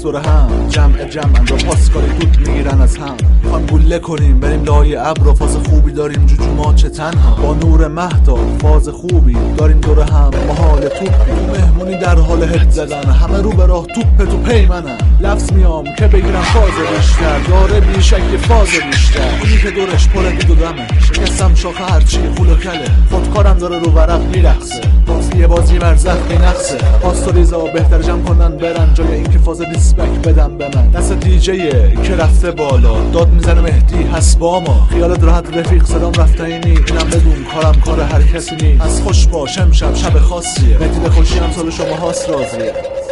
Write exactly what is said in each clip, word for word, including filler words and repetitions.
دور هم، جمع جمع را پاسکاری دود میگیرن از هم. خان گله کنیم بریم لای ابر، فاز خوبی داریم جوجوما چه تنها، با نور مهتاب فاز خوبی داریم دور هم، ما حال توپی مهمونی در حال هد زدن، همه رو به راه توپ تو پیمنن. لفظ میام که بگیرم فاز بیشتر، داره بیشک فاز بیشتر، اونی که دورش پر دید و دمه، شکستم شاخه هرچی خول و کله، خودکارم داره رو ورق میرخصه، بازی بازی مرزخ بی نقصه، پاستوریزا بهتر جمع کنن برن، جای این که فاز دیسبک بدم به من. دست دیجیه که رفته بالا، داد میزنه مهدی هست با ما، خیالت راحت رفیق صدام رفته اینی، اینم بدون کارم کار هر کسی نی، از خوش باش امشب شب خاصیه، مهدی خوشی هم سال شما هاست راضیه.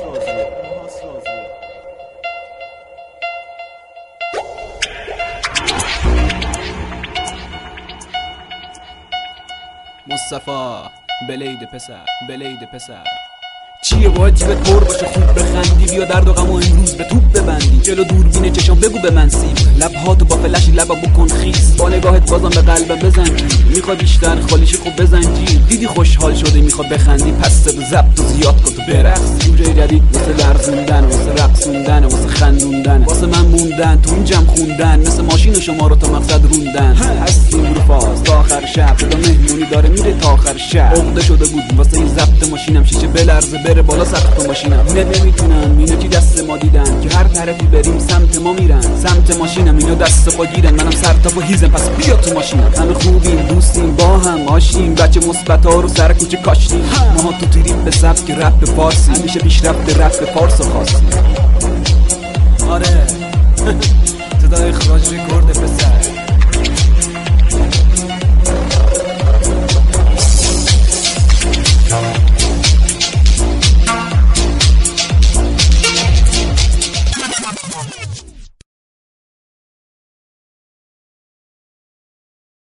مصطفی بلید پسر، بلید پسر چیه باید جیبت پر باشه خوب بخندی، بیا درد و غمو امروز به توپ ببندی، جلو دوربین چشام بگو به من سیب، لبهاتو با فلشی لبا بکن خیس، با نگاهت بازم به قلبم بزن جیر، میخوای بیشتر خالیشی خوب بزن جیر، دیدی خوشحال شده میخواد بخندی، پس صدا ضبط و زیاد کن تو برقص، جوجه جدید واسه لرزوندن، واسه رقصوندن، واسه خندوندن، واسه من موندن تو این جمع خوندن، مثل ماشین شما رو تا مقصد روندن، هستیم رو فاز تا آخر شب، صدا مهمونی داره میره تا آخر شب، عقده شده بود واسه این ضبط ماشینم، شیشه بلرزه بره بالا سقف ماشینم، اینا نمیتونن اینا چی دست ما دیدن، که هر طرفی بریم سمت ما میرن، سمت ماشینم اینا دست پا گیرن، منم سر تا پا هیزم پس بیا تو ماشینم، همه خوبیم دوستیم با هم آشیم، بچه مثبت ها رو سر کوچه کاشتیم، ما تو تیریم به سبک رپ فارسی، همیشه پیشرفت رپ فارس رو خواستیم. آره صدای اخراج رکورد پسر